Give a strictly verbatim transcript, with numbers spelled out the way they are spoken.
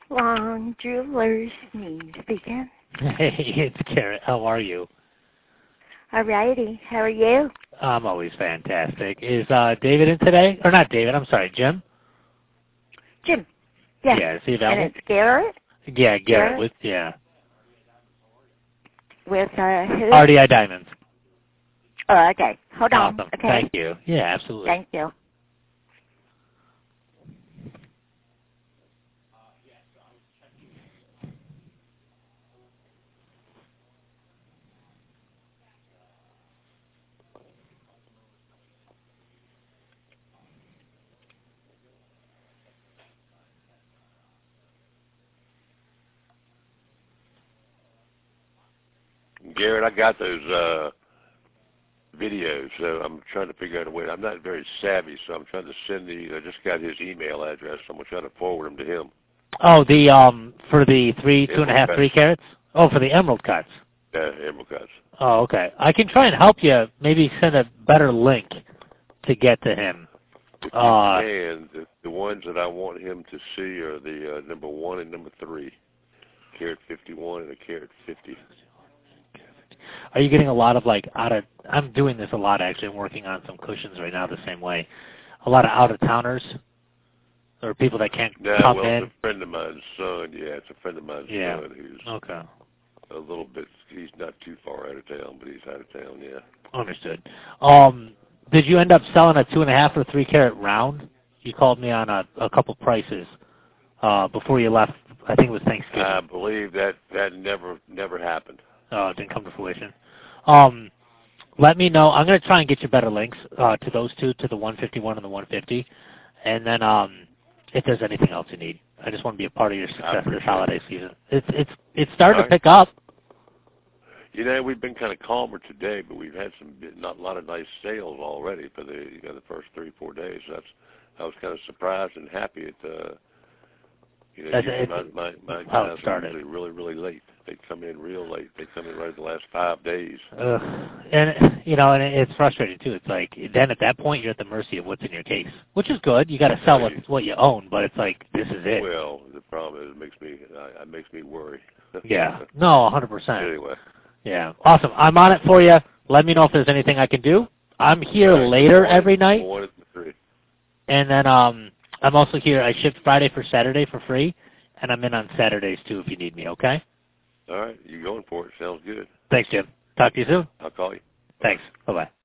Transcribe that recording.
Long Jewelers, me speaking. Hey, it's Garrett. How are you? Alrighty, how are you? I'm always fantastic. Is uh, David in today? Or not David, I'm sorry, Jim? Jim. Yeah. Yeah, is he available? And it's Garrett? Yeah, Garrett, Garrett? with, yeah. With uh, who? R D I Diamonds. Oh, okay. Hold on. Awesome. Okay. Thank you. Yeah, absolutely. Thank you. Garrett, I got those uh, videos, so I'm trying to figure out a way. I'm not very savvy, so I'm trying to send the. I just got his email address, so I'm gonna try to forward them to him. Oh, the um for the three, two and a half, Emerald three cuts. carats? Oh, for the emerald cuts. Yeah, emerald cuts. Oh, okay. I can try and help you. Maybe send a better link to get to him. If you Uh, can, the, the ones that I want him to see are the uh, number one and number three, carat fifty-one and a carat fifty. Are you getting a lot of like out of? I'm doing this a lot actually. I'm working on some cushions right now the same way. A lot of out of towners, or people that can't No, come well, in. it's a friend of mine's son. Yeah, it's a friend of mine's Yeah. son who's Okay. a little bit. He's not too far out of town, but he's out of town. Yeah. Understood. Um, did you end up selling a two and a half or three carat round? You called me on a, a couple prices uh, before you left. I think it was Thanksgiving. I believe that that never never happened. Oh, it didn't come to fruition. Um, let me know. I'm going to try and get you better links uh, to those two, to the one fifty-one and the one fifty. And then um, if there's anything else you need, I just want to be a part of your success this holiday season. It's it's it's starting All to right. pick up. You know, we've been kind of calmer today, but we've had some not a lot of nice sales already for the you know the first three four days. That's I was kind of surprised and happy at uh, you know That's- usually it's- my my, my how it guys are started. usually really really late. They come in real late. They come in right at the last five days. Ugh. And you know, and it's frustrating too. It's like then at that point you're at the mercy of what's in your case, which is good. You got to sell what, what you own, but it's like this is it. Well, the problem is it makes me uh, it makes me worry. Yeah. No, one hundred percent. Anyway. Yeah. Awesome. I'm on it for you. Let me know if there's anything I can do. I'm here All right, later one, every night. One and three. And then um, I'm also here. I shipped Friday for Saturday for free, and I'm in on Saturdays too if you need me, okay? All right, you going for it? Sounds good. Thanks, Jim. Talk to you soon. I'll call you. Thanks. Bye-bye.